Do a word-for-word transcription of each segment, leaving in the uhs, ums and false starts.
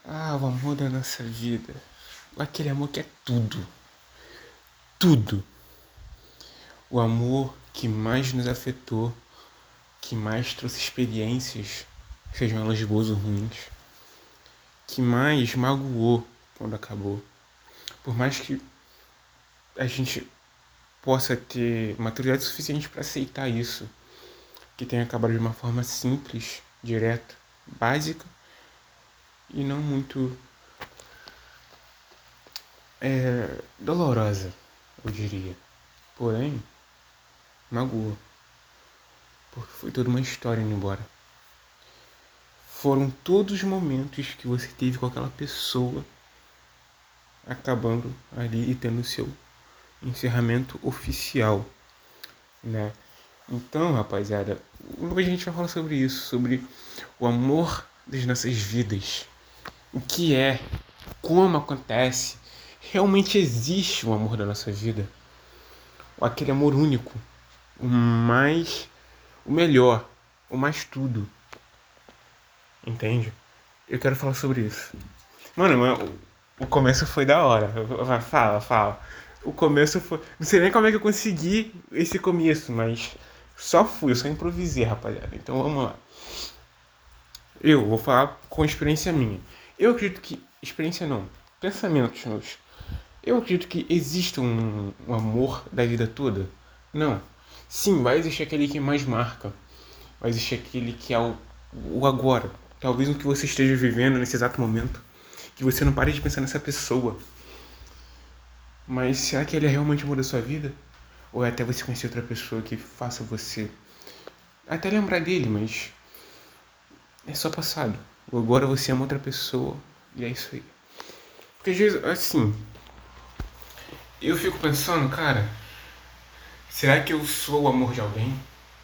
Ah, o amor da nossa vida. Aquele amor que é tudo. Tudo. O amor que mais nos afetou, que mais trouxe experiências, sejam elas boas ou ruins, que mais magoou quando acabou. Por mais que a gente possa ter maturidade suficiente para aceitar isso, que tenha acabado de uma forma simples, direta, básica e não muito é, dolorosa, eu diria. Porém, magoou, porque foi toda uma história indo embora. Foram todos os momentos que você teve com aquela pessoa acabando ali e tendo o seu encerramento oficial, né? Então, rapaziada, hoje a gente vai falar sobre isso, sobre o amor das nossas vidas. O que é, como acontece, realmente existe o amor da nossa vida? Aquele amor único, o mais, o melhor, o mais tudo, entende? Eu quero falar sobre isso. Mano, mano, o começo foi da hora. Fala, fala. O começo foi. Não sei nem como é que eu consegui esse começo, mas só fui, eu só improvisei, rapaziada. Então vamos lá. Eu vou falar com experiência minha. Eu acredito que. Experiência não. Pensamentos meus. Eu acredito que existe um, um amor da vida toda. Não. Sim, vai existir aquele que mais marca. Vai existir aquele que é o, o agora. Talvez o que você esteja vivendo nesse exato momento. Que você não pare de pensar nessa pessoa. Mas será que ele é realmente o amor da sua vida? Ou é até você conhecer outra pessoa que faça você até lembrar dele, mas é só passado. Ou agora você ama outra pessoa e é isso aí. Porque às vezes, assim, eu fico pensando, cara, será que eu sou o amor de alguém?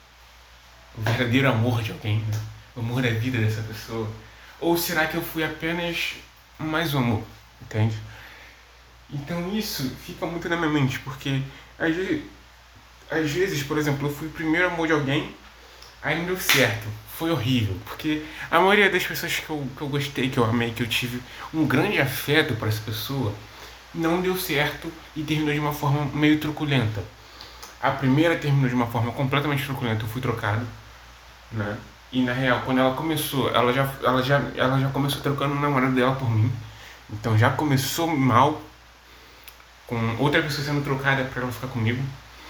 O verdadeiro amor de alguém, né? O amor da vida dessa pessoa? Ou será que eu fui apenas mais um amor? Entende? Então isso fica muito na minha mente, porque às vezes, às vezes, por exemplo, eu fui o primeiro amor de alguém, aí não deu certo, foi horrível, porque a maioria das pessoas que eu, que eu gostei, que eu amei, que eu tive um grande afeto para essa pessoa, não deu certo e terminou de uma forma meio truculenta. A primeira terminou de uma forma completamente truculenta, eu fui trocado, né? E na real, quando ela começou, ela já, ela já, ela já começou trocando o namorado dela por mim, então já começou mal, com outra pessoa sendo trocada para ela ficar comigo.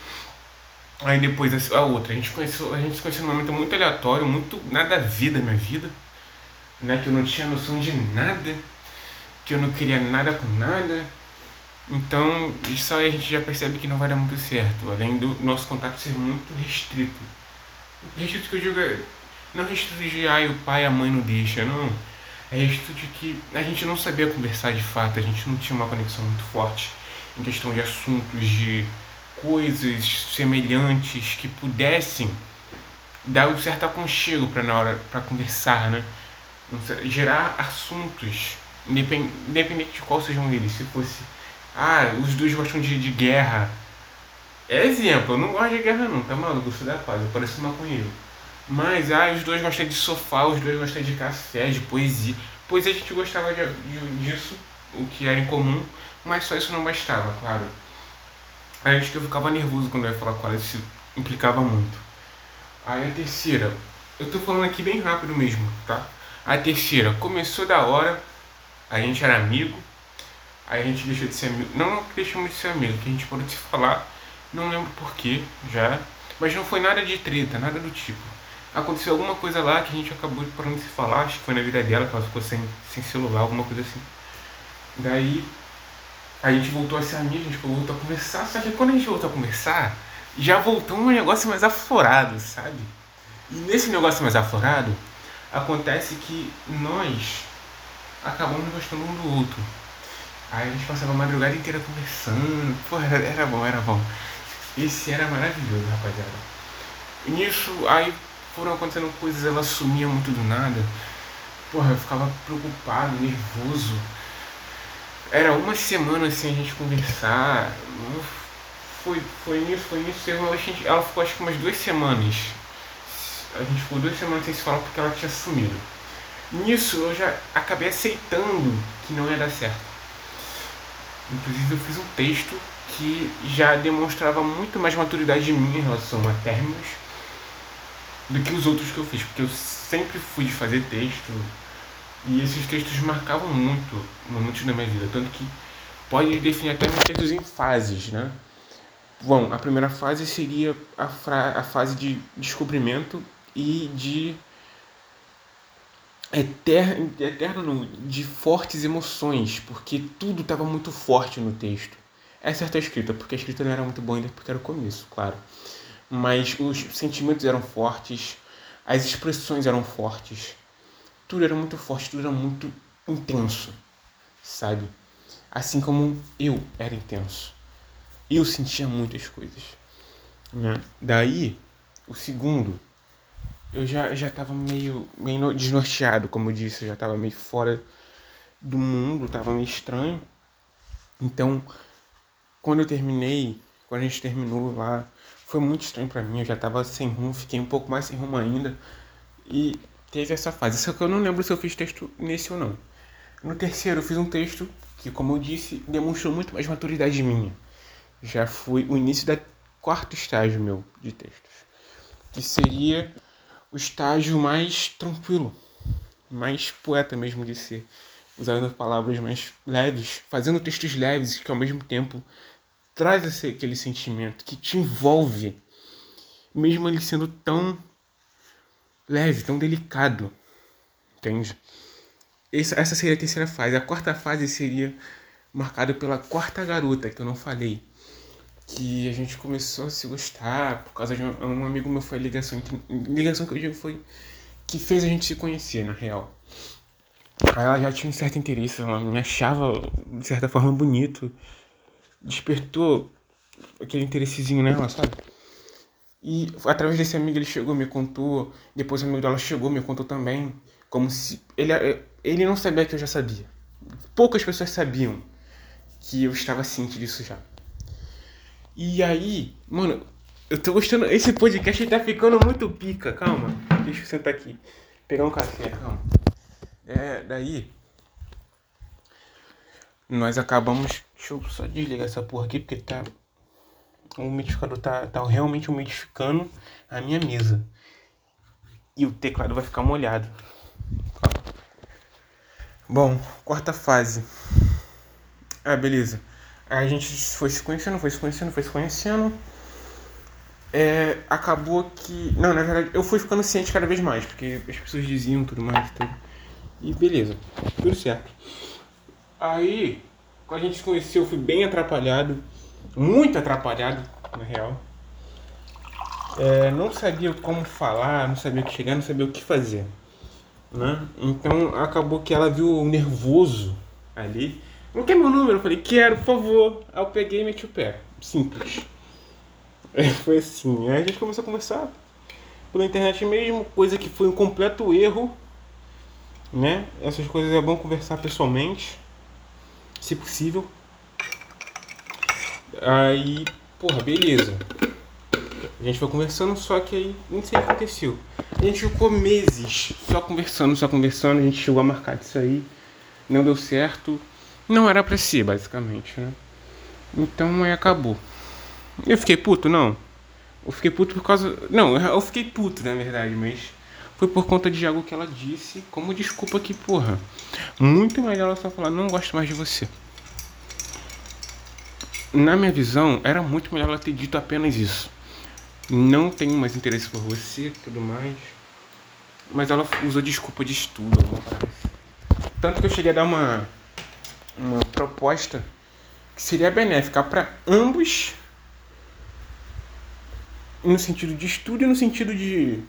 Aí depois a outra, a gente conheceu, a gente se conheceu num momento muito aleatório, muito nada a ver da minha vida, né? Que eu não tinha noção de nada, que eu não queria nada com nada. Então, isso aí a gente já percebe que não vai dar muito certo, além do nosso contato ser muito restrito. Restrito que eu digo é, não restrito de ai, o pai e a mãe não deixam, não. É restrito de que a gente não sabia conversar de fato, a gente não tinha uma conexão muito forte em questão de assuntos, de coisas semelhantes que pudessem dar um certo aconchego para na hora para conversar, né? Gerar assuntos, independente de qual sejam eles. Se fosse, ah, os dois gostam de, de guerra. É exemplo, eu não gosto de guerra não, tá maluco? Eu sou da paz, eu pareço um maconheiro. Mas, ah, os dois gostam de sofá, os dois gostam de café, de poesia. Poesia a gente gostava de, de, disso, o que era em comum, mas só isso não bastava, claro. Aí acho que eu ficava nervoso quando eu ia falar com ela, isso implicava muito. Aí a terceira, eu tô falando aqui bem rápido mesmo, tá? A terceira, começou da hora, a gente era amigo, aí a gente deixou de ser amigo. Não deixamos de ser amigo, que a gente parou de se falar, não lembro porquê já, mas não foi nada de treta, nada do tipo. Aconteceu alguma coisa lá que a gente acabou parando de se falar, acho que foi na vida dela, que ela ficou sem, sem celular, alguma coisa assim. Daí a gente voltou a ser amigo, a gente voltou a conversar, só que quando a gente voltou a conversar, já voltou um negócio mais aflorado, sabe? E nesse negócio mais aflorado, acontece que nós acabamos gostando um do outro. Aí a gente passava a madrugada inteira conversando, pô, era, era bom, era bom. Esse era maravilhoso, rapaziada. E nisso, aí foram acontecendo coisas, ela sumia muito do nada. Porra, eu ficava preocupado, nervoso. Era uma semana sem a gente conversar. Foi, foi nisso, foi nisso. Ela, ela ficou acho que umas duas semanas. A gente ficou duas semanas sem se falar porque ela tinha sumido. Nisso eu já acabei aceitando que não ia dar certo. Inclusive eu fiz um texto que já demonstrava muito mais maturidade minha em relação a términos do que os outros que eu fiz, porque eu sempre fui de fazer texto e esses textos marcavam muito momentos da minha vida, tanto que pode definir até meus textos em fases, né? Bom, a primeira fase seria a, fra- a fase de descobrimento e de eterno, eterno de fortes emoções, porque tudo estava muito forte no texto. Essa é a escrita, porque a escrita não era muito boa ainda, porque era o começo, claro. Mas os sentimentos eram fortes, as expressões eram fortes, tudo era muito forte, tudo era muito intenso, sabe? Assim como eu era intenso. Eu sentia muitas coisas, né? Daí, o segundo, eu já já estava meio, meio desnorteado, como eu disse, eu já estava meio fora do mundo, estava meio estranho. Então, quando eu terminei, quando a gente terminou lá, foi muito estranho pra mim, eu já tava sem rumo, fiquei um pouco mais sem rumo ainda. E teve essa fase, só que eu não lembro se eu fiz texto nesse ou não. No terceiro eu fiz um texto que, como eu disse, demonstrou muito mais maturidade minha. Já foi o início da quarto estágio meu de textos, que seria o estágio mais tranquilo, mais poeta mesmo de ser, usando palavras mais leves, fazendo textos leves que ao mesmo tempo traz esse, aquele sentimento que te envolve, mesmo ele sendo tão leve, tão delicado, entende? Essa, essa seria a terceira fase. A quarta fase seria marcada pela quarta garota, que eu não falei. Que a gente começou a se gostar por causa de um, um amigo meu, foi a ligação. Ligação que eu digo foi que fez a gente se conhecer, na real. Aí ela já tinha um certo interesse, ela me achava de certa forma bonito. Despertou aquele interessezinho nela, sabe? E através desse amigo ele chegou, me contou. Depois o amigo dela chegou, me contou também. Como se. Ele, ele não sabia que eu já sabia. Poucas pessoas sabiam que eu estava ciente disso já. E aí, mano, eu tô gostando. Esse podcast tá ficando muito pica. Calma, deixa eu sentar aqui. Pegar um café, calma. É, daí. Nós acabamos. Deixa eu só desligar essa porra aqui porque tá. O umidificador tá, tá realmente umidificando a minha mesa. E o teclado vai ficar molhado. Bom, quarta fase. Ah, beleza. A gente foi se conhecendo, foi se conhecendo, foi se conhecendo. É, acabou que. Não, na verdade, eu fui ficando ciente cada vez mais, porque as pessoas diziam tudo mais e tudo. E beleza, tudo certo. Aí, quando a gente se conheceu, eu fui bem atrapalhado. Muito atrapalhado, na real. É, não sabia como falar, não sabia o que chegar, não sabia o que fazer. Né? Então acabou que ela viu o nervoso ali. Não quer meu número? Eu falei, quero, por favor. Aí eu peguei e meti o pé. Simples. É, foi assim. Aí a gente começou a conversar pela internet mesmo, coisa que foi um completo erro, né? Essas coisas é bom conversar pessoalmente, se possível. Aí, porra, beleza. A gente foi conversando, só que aí não sei o que aconteceu. A gente ficou meses só conversando, só conversando, a gente chegou a marcar disso aí, não deu certo. Não era pra ser, basicamente, né? Então aí acabou. Eu fiquei puto, não. Eu fiquei puto por causa. Não, eu fiquei puto, na verdade, mas foi por conta de algo que ela disse, como desculpa que, porra. Muito melhor ela só falar, não gosto mais de você. Na minha visão, era muito melhor ela ter dito apenas isso. Não tenho mais interesse por você, tudo mais. Mas ela usou desculpa de estudo, alguma parada assim. Tanto que eu cheguei a dar uma, uma proposta que seria benéfica para ambos, no sentido de estudo e no sentido de.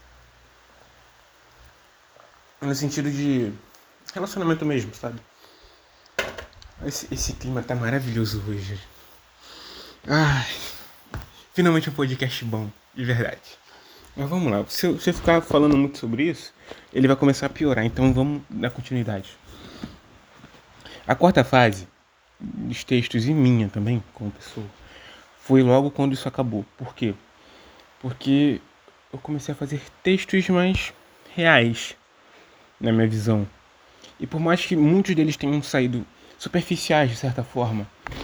No sentido de relacionamento mesmo, sabe? Esse, esse clima tá maravilhoso hoje. Ai, finalmente um podcast bom, de verdade. Mas vamos lá, se eu, se eu ficar falando muito sobre isso, ele vai começar a piorar, então vamos dar continuidade. A quarta fase, dos textos e minha também, como pessoa, foi logo quando isso acabou. Por quê? Porque eu comecei a fazer textos mais reais, na minha visão. E por mais que muitos deles tenham saído superficiais de certa forma,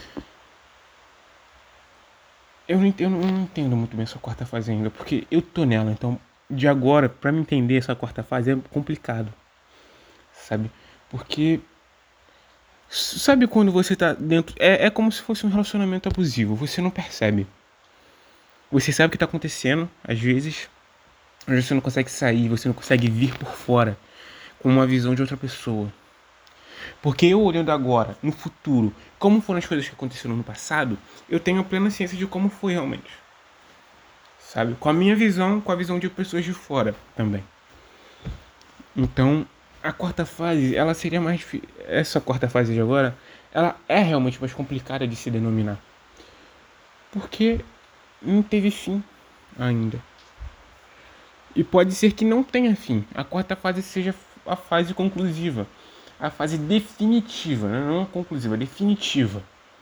eu não entendo, eu não entendo muito bem essa quarta fase ainda, porque eu tô nela, então de agora, pra me entender essa quarta fase é complicado, sabe? Porque, sabe quando você tá dentro, é, é como se fosse um relacionamento abusivo, você não percebe. Você sabe o que tá acontecendo, às vezes, mas você não consegue sair, você não consegue vir por fora com uma visão de outra pessoa. Porque eu olhando agora, no futuro, como foram as coisas que aconteceram no passado, eu tenho a plena ciência de como foi realmente. Sabe? Com a minha visão, com a visão de pessoas de fora também. Então, a quarta fase, ela seria mais difícil. Essa quarta fase de agora, ela é realmente mais complicada de se denominar. Porque não teve fim ainda. E pode ser que não tenha fim. A quarta fase seja a fase conclusiva. A fase definitiva, né? Não conclusiva, definitiva.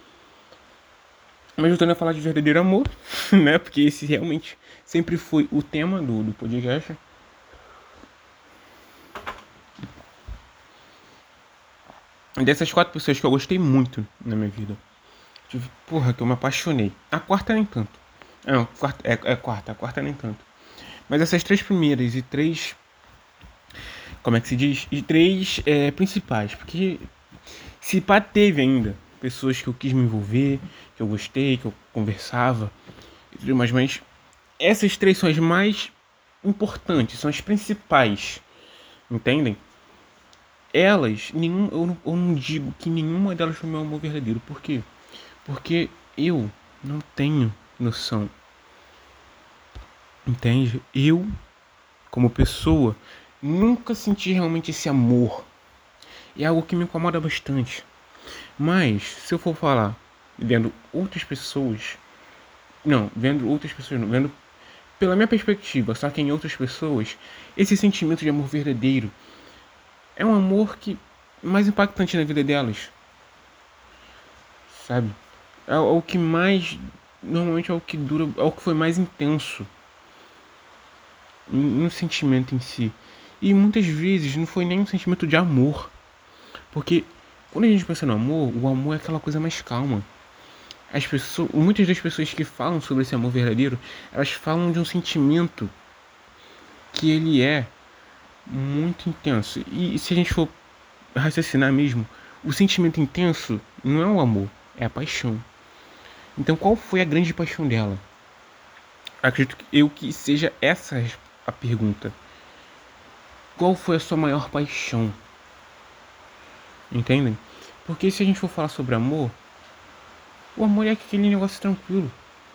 Mas voltando a falar de verdadeiro amor, né? Porque esse realmente sempre foi o tema do, do podcast. Dessas quatro pessoas que eu gostei muito na minha vida. Tive, porra, que eu me apaixonei. A quarta nem tanto. Não, quarta, é, é quarta, a quarta nem tanto. Mas essas três primeiras e três. Como é que se diz? E três é, principais. Porque se pá, teve ainda pessoas que eu quis me envolver, que eu gostei, que eu conversava e tudo mais, mas essas três são as mais importantes, são as principais, entendem? Elas, nenhum, eu, não, eu não digo que nenhuma delas foi meu amor verdadeiro. Por quê? Porque eu não tenho noção, entende? Eu, como pessoa, nunca senti realmente esse amor. É algo que me incomoda bastante. Mas, se eu for falar vendo outras pessoas, não, vendo outras pessoas, não, vendo pela minha perspectiva, só que em outras pessoas, esse sentimento de amor verdadeiro é um amor que mais impactante na vida delas, sabe? É o que mais, normalmente é o que dura, é o que foi mais intenso no sentimento em si. E muitas vezes não foi nem um sentimento de amor, porque quando a gente pensa no amor, o amor é aquela coisa mais calma. As pessoas, muitas das pessoas que falam sobre esse amor verdadeiro, elas falam de um sentimento que ele é muito intenso. E se a gente for raciocinar mesmo, o sentimento intenso não é o amor, é a paixão. Então qual foi a grande paixão dela? Acredito que eu que seja essa a pergunta. Qual foi a sua maior paixão? Entendem? Porque se a gente for falar sobre amor, o amor é aquele negócio tranquilo.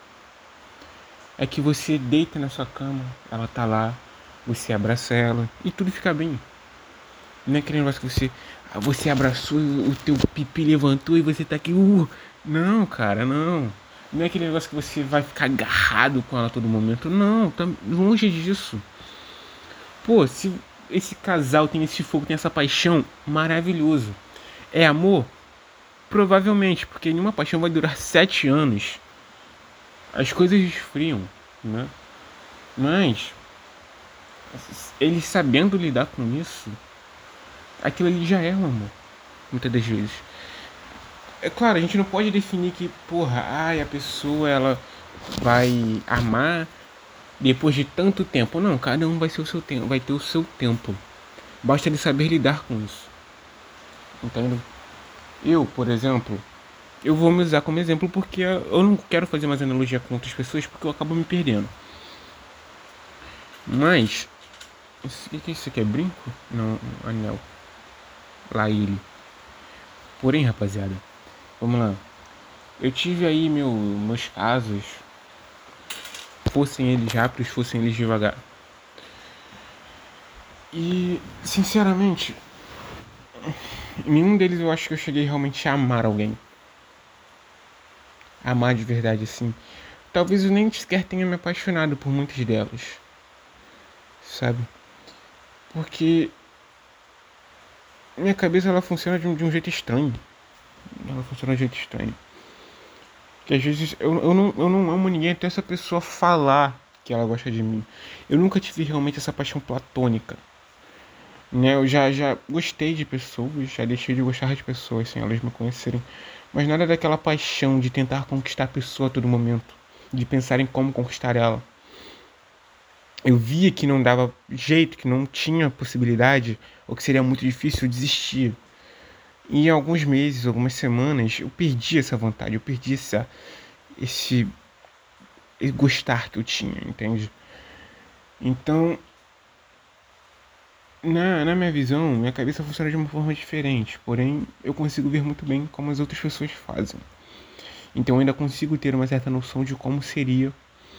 É que você deita na sua cama, ela tá lá, você abraça ela e tudo fica bem. Não é aquele negócio que você, você abraçou, o teu pipi levantou e você tá aqui, uh, não, cara, não. Não é aquele negócio que você vai ficar agarrado com ela a todo momento. Não, tá longe disso. Pô, se esse casal tem esse fogo, tem essa paixão, maravilhoso. É amor? Provavelmente, porque nenhuma paixão vai durar sete anos. As coisas esfriam, né? Mas, eles sabendo lidar com isso, aquilo ali já é um amor, muitas das vezes. É claro, a gente não pode definir que, porra, ai, a pessoa ela vai amar depois de tanto tempo. Não, cada um vai ser o seu tempo, vai ter o seu tempo. Basta ele saber lidar com isso. Entende? Eu, por exemplo, eu vou me usar como exemplo porque eu não quero fazer mais analogia com outras pessoas porque eu acabo me perdendo. Mas, o que é isso aqui? É brinco? Não, anel. Lá ele. Porém, rapaziada, vamos lá. Eu tive aí meu, meus casos, fossem eles rápidos, fossem eles devagar. E, sinceramente, nenhum deles eu acho que eu cheguei realmente a amar alguém. Amar de verdade, assim. Talvez eu nem sequer tenha me apaixonado por muitas delas. Sabe? Porque minha cabeça ela funciona de um, de um jeito estranho. Ela funciona de um jeito estranho. Que às vezes eu, eu, não, eu não amo ninguém até essa pessoa falar que ela gosta de mim. Eu nunca tive realmente essa paixão platônica. né? Eu já, já gostei de pessoas, já deixei de gostar de pessoas sem elas me conhecerem. Mas nada daquela paixão de tentar conquistar a pessoa a todo momento, de pensar em como conquistar ela. Eu via que não dava jeito, que não tinha possibilidade, ou que seria muito difícil, eu desistia. E em alguns meses, algumas semanas, eu perdi essa vontade, eu perdi essa, esse, esse gostar que eu tinha, entende? Então, na, na minha visão, minha cabeça funciona de uma forma diferente, porém eu consigo ver muito bem como as outras pessoas fazem. Então eu ainda consigo ter uma certa noção de como seria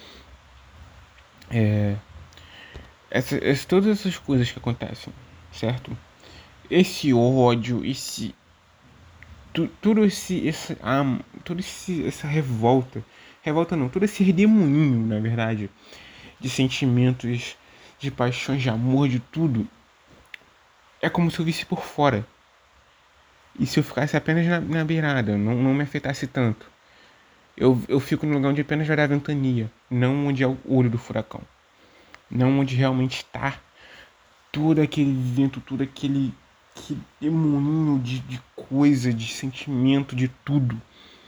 essa, essa, todas essas coisas que acontecem, certo? Esse ódio, esse tu, tudo esse esse ah, tudo esse essa revolta, revolta não, todo esse redemoinho, na verdade, de sentimentos, de paixões, de amor, de tudo, é como se eu visse por fora. E se eu ficasse apenas na, na beirada, não, não me afetasse tanto. Eu, eu fico no lugar onde apenas vai dar ventania, não onde é o olho do furacão. Não onde realmente está todo aquele vento, todo aquele, aquele demoninho de, de coisa, de sentimento, de tudo.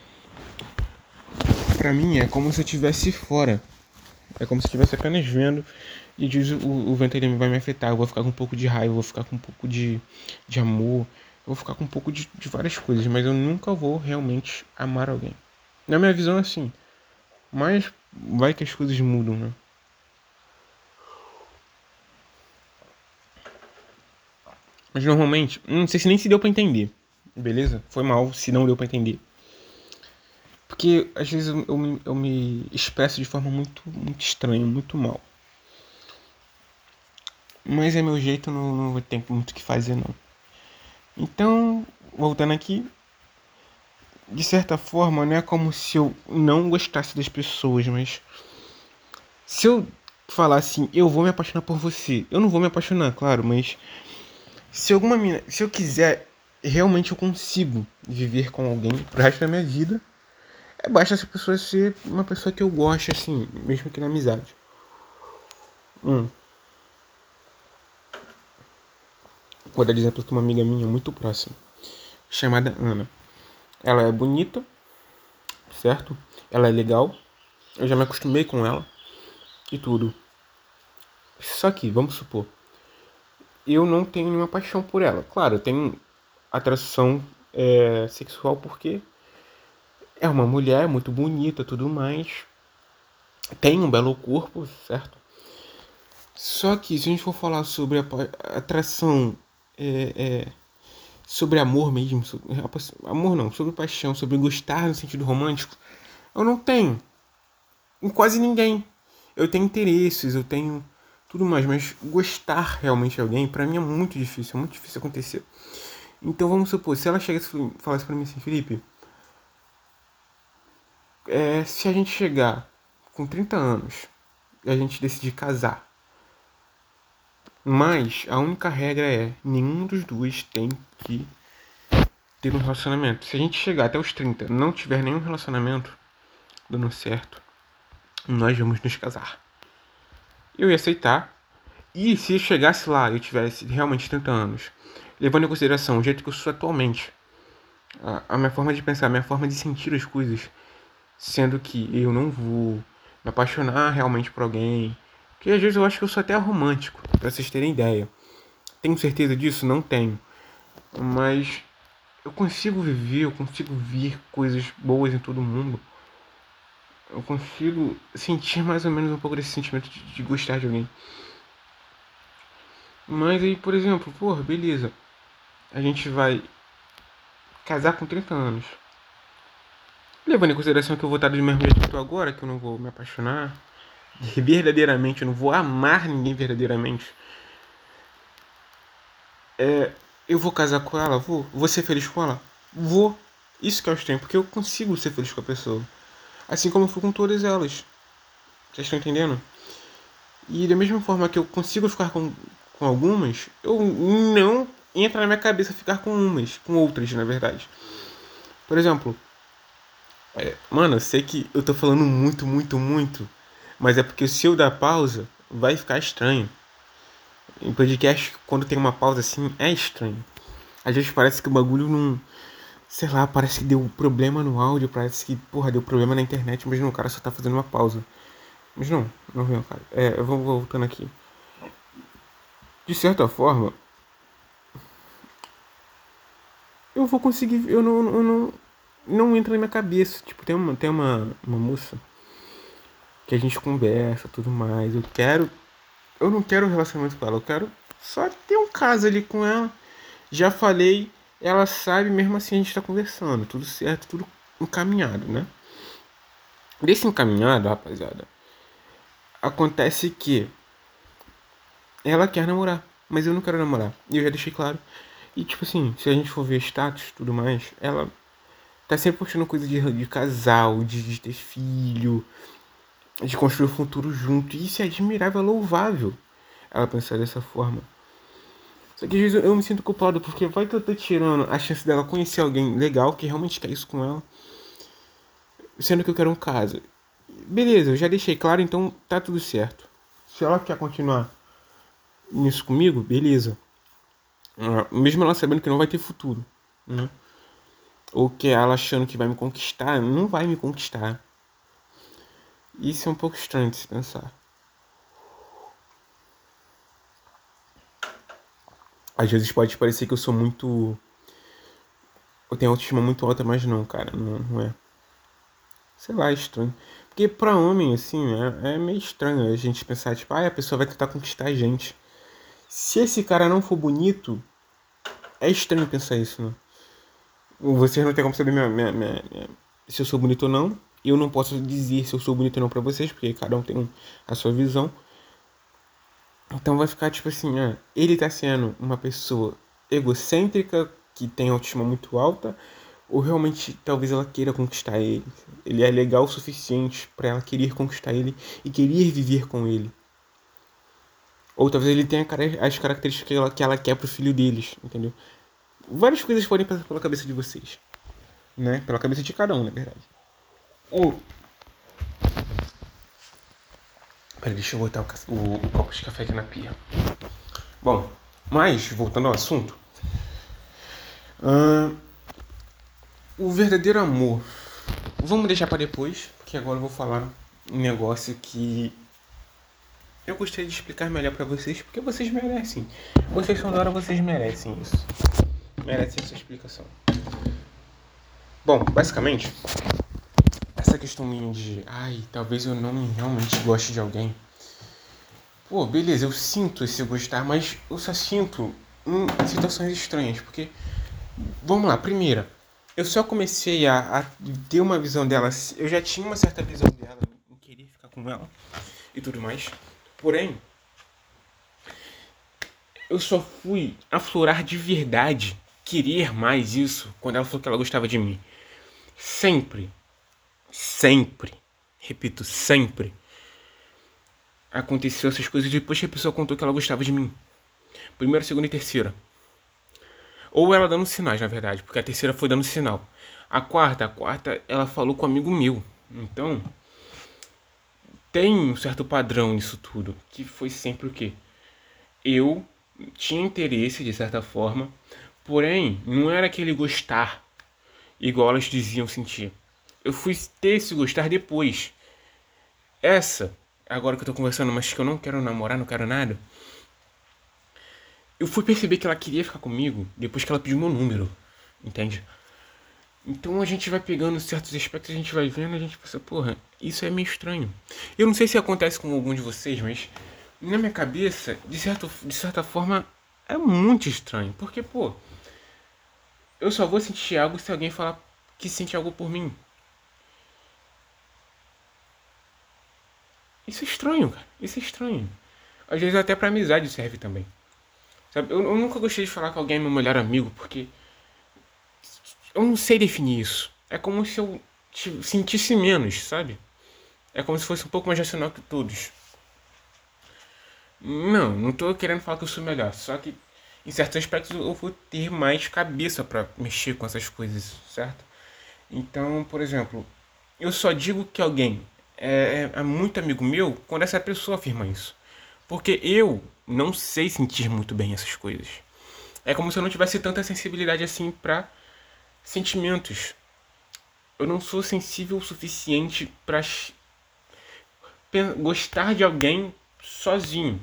Pra mim é como se eu estivesse fora. É como se eu estivesse apenas vendo e diz o, o vento ele vai me afetar. Eu vou ficar com um pouco de raiva, eu vou ficar com um pouco de, de amor, eu vou ficar com um pouco de, de várias coisas, mas eu nunca vou realmente amar alguém. Na minha visão é assim. Mas vai que as coisas mudam, né? Mas normalmente, não sei se nem se deu pra entender. Beleza? Foi mal se não deu pra entender. Porque às vezes eu, eu, me, eu me expresso de forma muito, muito estranha, muito mal. Mas é meu jeito, não, não vou ter muito o que fazer não. Então, voltando aqui, de certa forma, não é como se eu não gostasse das pessoas, mas se eu falar assim, eu vou me apaixonar por você, eu não vou me apaixonar, claro, mas se alguma mina, se eu quiser, realmente eu consigo viver com alguém pro resto da minha vida. É, basta essa pessoa ser uma pessoa que eu gosto, assim, mesmo que na amizade. Hum. Vou dar exemplo que uma amiga minha muito próxima, chamada Ana. Ela é bonita, certo? Ela é legal. Eu já me acostumei com ela e tudo. Só que, vamos supor, eu não tenho nenhuma paixão por ela. Claro, eu tenho atração é, sexual porque é uma mulher muito bonita, tudo mais. Tem um belo corpo, certo? Só que se a gente for falar sobre a atração, é, é, sobre amor mesmo, sobre, amor não, sobre paixão, sobre gostar no sentido romântico, eu não tenho. Em quase ninguém. Eu tenho interesses, eu tenho tudo mais, mas gostar realmente de alguém, pra mim é muito difícil, é muito difícil acontecer. Então vamos supor, se ela chegasse e falasse pra mim assim, Felipe, é, se a gente chegar com trinta anos e a gente decidir casar, mas a única regra é, nenhum dos dois tem que ter um relacionamento. Se a gente chegar até os trinta e não tiver nenhum relacionamento dando certo, nós vamos nos casar. Eu ia aceitar. E se eu chegasse lá e eu tivesse realmente trinta anos, levando em consideração o jeito que eu sou atualmente, a, a minha forma de pensar, a minha forma de sentir as coisas, sendo que eu não vou me apaixonar realmente por alguém, porque às vezes eu acho que eu sou até romântico, pra vocês terem ideia. Tenho certeza disso? Não tenho. Mas eu consigo viver, eu consigo ver coisas boas em todo mundo. Eu consigo sentir mais ou menos um pouco desse sentimento de, de gostar de alguém. Mas aí, por exemplo, porra, beleza. A gente vai casar com trinta anos. Levando em consideração que eu vou estar do mesmo jeito que eu tô agora, que eu não vou me apaixonar verdadeiramente, eu não vou amar ninguém verdadeiramente. É, eu vou casar com ela, vou. Vou ser feliz com ela? Vou. Isso que é o estranho, porque eu consigo ser feliz com a pessoa. Assim como eu fui com todas elas. Vocês estão entendendo? E da mesma forma que eu consigo ficar com, com algumas, eu não entra na minha cabeça ficar com umas, com outras, na verdade. Por exemplo, é, mano, eu sei que eu tô falando muito, muito, muito, mas é porque se eu dar pausa, vai ficar estranho. Em podcast, quando tem uma pausa assim, é estranho. Às vezes parece que o bagulho não. Sei lá, parece que deu problema no áudio, parece que, porra, deu problema na internet, mas não, o cara só tá fazendo uma pausa. Mas não, não veio, cara. É, eu vou voltando aqui. De certa forma, eu vou conseguir. Eu não. Eu não, não entra na minha cabeça. Tipo, tem uma, tem uma, uma moça que a gente conversa tudo mais. Eu quero. Eu não quero um relacionamento com ela, eu quero só ter um caso ali com ela. Já falei, ela sabe, mesmo assim a gente tá conversando. Tudo certo, tudo encaminhado, né? Desse encaminhado, rapaziada, acontece que ela quer namorar, mas eu não quero namorar. E eu já deixei claro. E tipo assim, se a gente for ver status e tudo mais, ela tá sempre postando coisa de, de casal, de, de ter filho, de construir o futuro junto. E isso é admirável, é louvável. Ela pensar dessa forma. Só que às vezes eu, eu me sinto culpado porque vai que eu tô tirando a chance dela conhecer alguém legal que realmente quer isso com ela, sendo que eu quero um caso. Beleza, eu já deixei claro, então tá tudo certo. Se ela quer continuar nisso comigo, beleza. Ah, mesmo ela sabendo que não vai ter futuro, né? Ou que ela achando que vai me conquistar, não vai me conquistar. Isso é um pouco estranho de se pensar. Às vezes pode parecer que eu sou muito. Eu tenho autoestima muito alta, mas não, cara, não, não é. Sei lá, é estranho. Porque pra homem, assim, é, é meio estranho a gente pensar, tipo, ah, a pessoa vai tentar conquistar a gente. Se esse cara não for bonito, é estranho pensar isso, né? Vocês não tem como saber minha, minha, minha, minha- se eu sou bonito ou não. Eu não posso dizer se eu sou bonito ou não pra vocês, porque cada um tem um- a sua visão. Então vai ficar tipo assim, ah, ele tá sendo uma pessoa egocêntrica, que tem autoestima muito alta, ou realmente talvez ela queira conquistar ele. Ele é legal o suficiente pra ela querer conquistar ele e querer viver com ele. Ou talvez ele tenha as características que ela, que ela quer pro filho deles, entendeu? Várias coisas podem passar pela cabeça de vocês, né? Pela cabeça de cada um, na verdade. Ou. Peraí, deixa eu botar o, o, o copo de café aqui na pia. Bom, mas, voltando ao assunto. Hum, o verdadeiro amor. Vamos deixar para depois, porque agora eu vou falar um negócio que eu gostaria de explicar melhor para vocês, porque vocês merecem. Vocês são da hora, vocês merecem isso. Merecem essa explicação. Bom, basicamente, essa questão minha de, ai, talvez eu não realmente goste de alguém. Pô, beleza, eu sinto esse gostar, mas eu só sinto em situações estranhas, porque, vamos lá, primeira, eu só comecei a, a ter uma visão dela, eu já tinha uma certa visão dela, em querer ficar com ela e tudo mais, porém, eu só fui aflorar de verdade, querer mais isso, quando ela falou que ela gostava de mim. Sempre, sempre, repito, sempre, aconteceu essas coisas depois que a pessoa contou que ela gostava de mim. Primeira, segunda e terceira. Ou ela dando sinais, na verdade, porque a terceira foi dando sinal. A quarta, a quarta, ela falou com um amigo meu. Então, tem um certo padrão nisso tudo, que foi sempre o quê? Eu tinha interesse, de certa forma, porém, não era aquele gostar, igual elas diziam sentir. Eu fui ter esse gostar depois. Essa, agora que eu tô conversando, mas que eu não quero namorar, não quero nada, eu fui perceber que ela queria ficar comigo depois que ela pediu meu número, entende? Então a gente vai pegando certos aspectos, a gente vai vendo, a gente pensa, porra, isso é meio estranho. Eu não sei se acontece com algum de vocês, mas na minha cabeça, de, certo, de certa forma, é muito estranho. Porque, pô, eu só vou sentir algo se alguém falar que sente algo por mim. Isso é estranho, cara. Isso é estranho. Às vezes até pra amizade serve também. Sabe? Eu, eu nunca gostei de falar que alguém é meu melhor amigo, porque eu não sei definir isso. É como se eu sentisse menos, sabe? É como se fosse um pouco mais racional que todos. Não, não tô querendo falar que eu sou melhor. Só que em certos aspectos eu vou ter mais cabeça pra mexer com essas coisas, certo? Então, por exemplo, eu só digo que alguém é, é, é muito amigo meu quando essa pessoa afirma isso. Porque eu não sei sentir muito bem essas coisas. É como se eu não tivesse tanta sensibilidade assim pra sentimentos. Eu não sou sensível o suficiente pra gostar de alguém sozinho.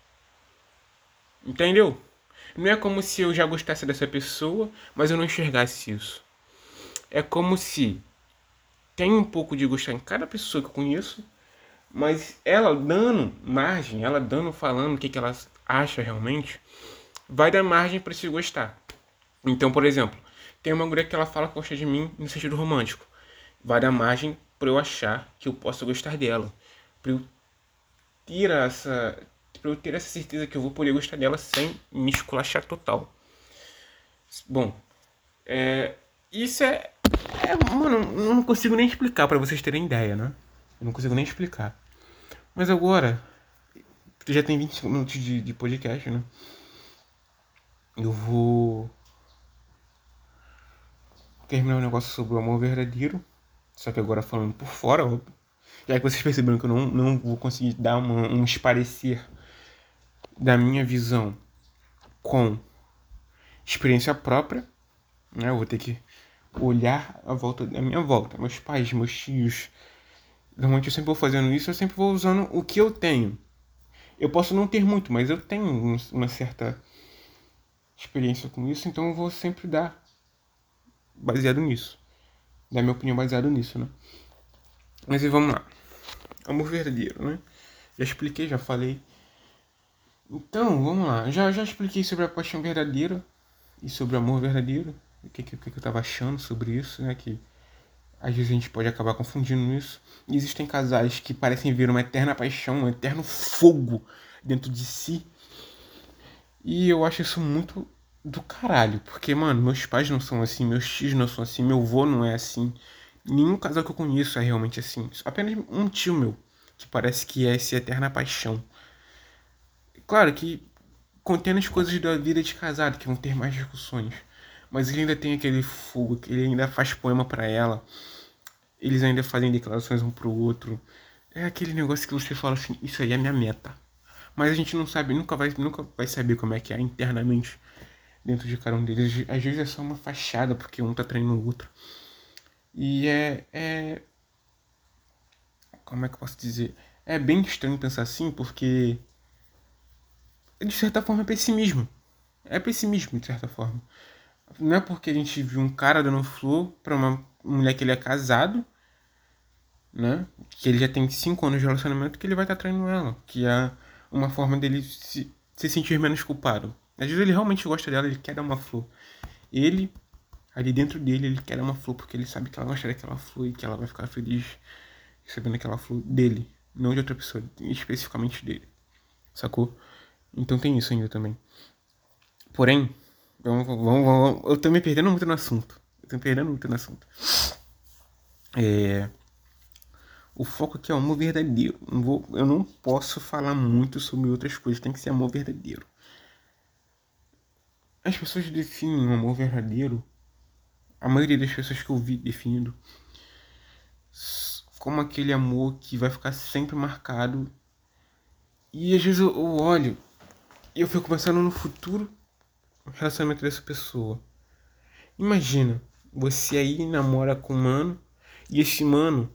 Entendeu? Não é como se eu já gostasse dessa pessoa, mas eu não enxergasse isso. É como se tem um pouco de gostar em cada pessoa que eu conheço, mas ela dando margem, ela dando, falando o que, que ela acha realmente, vai dar margem para se gostar. Então, por exemplo, tem uma mulher que ela fala que gosta de mim no sentido romântico. Vai dar margem para eu achar que eu posso gostar dela. Para eu ter essa, para eu ter essa certeza que eu vou poder gostar dela sem me esculachar total. Bom, é, isso é, é. Mano, não consigo nem explicar para vocês terem ideia, né? Eu não consigo nem explicar. Mas agora, já tem vinte e cinco minutos de, de podcast, né? Eu vou terminar um negócio sobre o amor verdadeiro. Só que agora falando por fora, óbvio. Já que vocês perceberam que eu não, não vou conseguir dar uma, um esparecer da minha visão com experiência própria, né? Eu vou ter que olhar a volta da minha volta. Meus pais, meus tios. Normalmente eu sempre vou fazendo isso, eu sempre vou usando o que eu tenho. Eu posso não ter muito, mas eu tenho uma certa experiência com isso, então eu vou sempre dar baseado nisso. Dar minha opinião baseado nisso, né? Mas e vamos lá. Amor verdadeiro, né? Já expliquei, já falei. Então, vamos lá. Já, já expliquei sobre a paixão verdadeira e sobre o amor verdadeiro. O que, que, que eu tava achando sobre isso, né? Que às vezes a gente pode acabar confundindo isso. E existem casais que parecem ver uma eterna paixão, um eterno fogo dentro de si. E eu acho isso muito do caralho. Porque, mano, meus pais não são assim, meus tios não são assim, meu avô não é assim. Nenhum casal que eu conheço é realmente assim. Apenas um tio meu, que parece que é essa eterna paixão. Claro que contendo as coisas da vida de casado, que vão ter mais discussões. Mas ele ainda tem aquele fogo, que ele ainda faz poema pra ela. Eles ainda fazem declarações um pro outro. É aquele negócio que você fala assim, isso aí é minha meta. Mas a gente não sabe, nunca vai, nunca vai saber como é que é internamente dentro de cada um deles. Às vezes é só uma fachada, porque um tá traindo o outro. E é, é... Como é que eu posso dizer? É bem estranho pensar assim, porque... De certa forma é pessimismo. É pessimismo, de certa forma. Não é porque a gente viu um cara dando flor pra uma mulher que ele é casado, né? Que ele já tem cinco anos de relacionamento, que ele vai estar traindo ela. Que é uma forma dele se, se sentir menos culpado. Às vezes ele realmente gosta dela, ele quer dar uma flor. Ele, ali dentro dele, ele quer dar uma flor porque ele sabe que ela gosta daquela flor e que ela vai ficar feliz recebendo aquela flor dele, não de outra pessoa, especificamente dele. Sacou? Então tem isso ainda também. Porém, vamos, vamos, vamos, eu tô me perdendo muito no assunto. Eu tô me perdendo muito no assunto. É... O foco aqui é o amor verdadeiro. Não vou, eu não posso falar muito sobre outras coisas. Tem que ser amor verdadeiro. As pessoas definem o amor verdadeiro. A maioria das pessoas que eu vi definindo como aquele amor que vai ficar sempre marcado. E às vezes eu, eu olho e eu fico pensando no futuro relacionamento dessa pessoa. Imagina, você aí namora com um mano e esse mano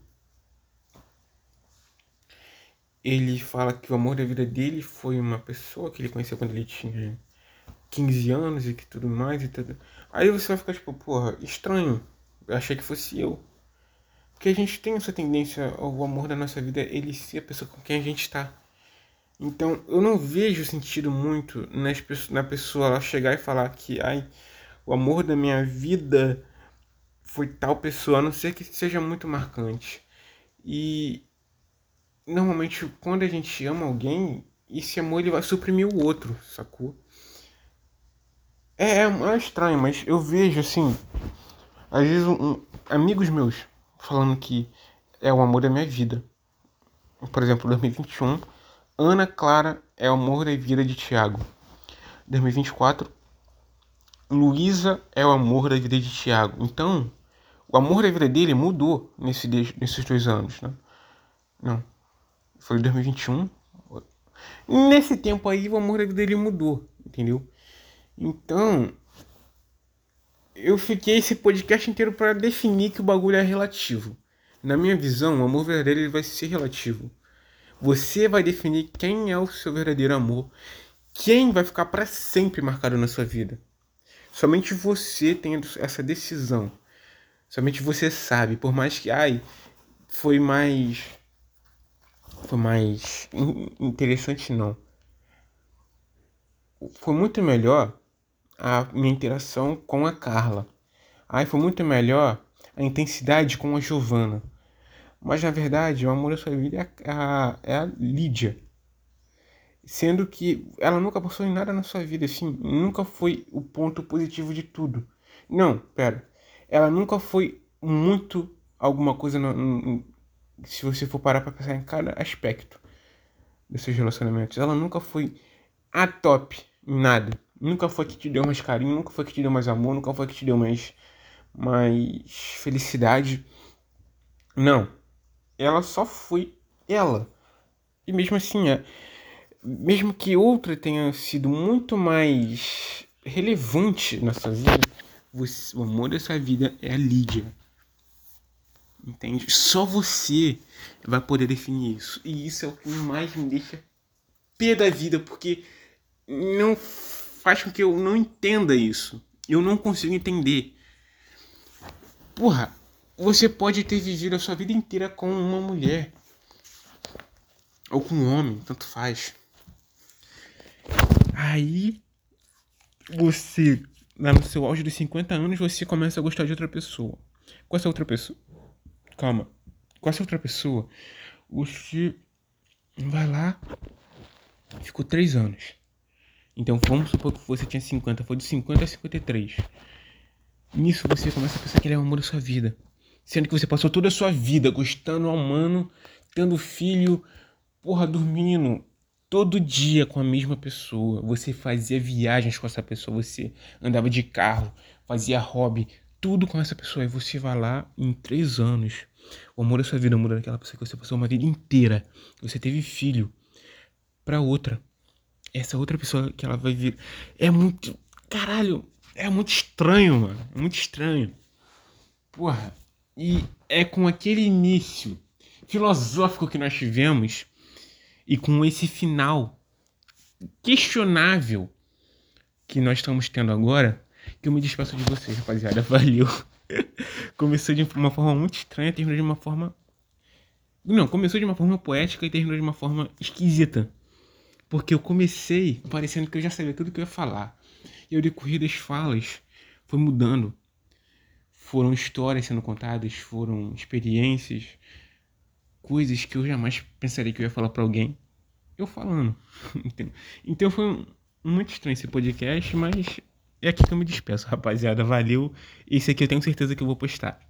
ele fala que o amor da vida dele foi uma pessoa que ele conheceu quando ele tinha quinze anos e que tudo mais e tudo. Aí você vai ficar tipo, porra, estranho. Eu achei que fosse eu. Porque a gente tem essa tendência ao amor da nossa vida ele ser a pessoa com quem a gente está. Então eu não vejo sentido muito nas, na pessoa ela chegar e falar que ai, o amor da minha vida foi tal pessoa, a não ser que seja muito marcante. E normalmente quando a gente ama alguém, esse amor ele vai suprimir o outro, sacou? É, é, é estranho, mas eu vejo assim, às vezes um, um, amigos meus falando que é o amor da minha vida. Por exemplo, dois mil e vinte e um, Ana Clara é o amor da vida de Tiago. dois mil e vinte e quatro, Luísa é o amor da vida de Tiago. Então, o amor da vida dele mudou nesse, nesses dois anos, né? Não, foi dois mil e vinte e um. Nesse tempo aí, o amor dele mudou, entendeu? Então, eu fiquei esse podcast inteiro para definir que o bagulho é relativo. Na minha visão, o amor verdadeiro ele vai ser relativo. Você vai definir quem é o seu verdadeiro amor, quem vai ficar para sempre marcado na sua vida. Somente você tem essa decisão. Somente você sabe, por mais que, ai, foi mais foi mais interessante não. Foi muito melhor a minha interação com a Carla. Ai, foi muito melhor a intensidade com a Giovana. Mas na verdade, o amor da sua vida é a, é a Lídia. Sendo que ela nunca passou em nada na sua vida, assim, nunca foi o ponto positivo de tudo. Não, pera. Ela nunca foi muito alguma coisa, no, no, se você for parar pra pensar em cada aspecto desses relacionamentos. Ela nunca foi a top em nada. Nunca foi que te deu mais carinho, nunca foi que te deu mais amor, nunca foi que te deu mais, mais felicidade. Não. Ela só foi ela. E mesmo assim, é, mesmo que outra tenha sido muito mais relevante na sua vida, você, o amor da sua vida é a Lídia. Entende? Só você vai poder definir isso. E isso é o que mais me deixa pé da vida, porque não faz com que eu não entenda isso. Eu não consigo entender. Porra, você pode ter vivido a sua vida inteira com uma mulher. Ou com um homem, tanto faz. Aí, você, lá no seu auge dos cinquenta anos, você começa a gostar de outra pessoa. Com essa outra pessoa... Calma. Com essa outra pessoa, você vai lá... Ficou três anos. Então, vamos supor que você tinha cinquenta. Foi de cinquenta a cinquenta e três. Nisso, você começa a pensar que ele é o amor da sua vida. Sendo que você passou toda a sua vida gostando, amando, tendo filho, porra, dormindo todo dia com a mesma pessoa. Você fazia viagens com essa pessoa, você andava de carro, fazia hobby, tudo com essa pessoa. E você vai lá em três anos. O amor da sua vida, o amor daquela pessoa que você passou uma vida inteira. Você teve filho pra outra. Essa outra pessoa que ela vai vir. É muito. Caralho, é muito estranho, mano. É muito estranho. Porra. E é com aquele início filosófico que nós tivemos e com esse final questionável que nós estamos tendo agora que eu me despeço de vocês, rapaziada. Valeu. Começou de uma forma muito estranha, terminou de uma forma... Não, começou de uma forma poética e terminou de uma forma esquisita. Porque eu comecei parecendo que eu já sabia tudo que eu ia falar. E ao decorrer das falas foi mudando. Foram histórias sendo contadas, foram experiências, coisas que eu jamais pensaria que eu ia falar pra alguém. Eu falando. Então foi muito estranho esse podcast, mas é aqui que eu me despeço, rapaziada. Valeu. Esse aqui eu tenho certeza que eu vou postar.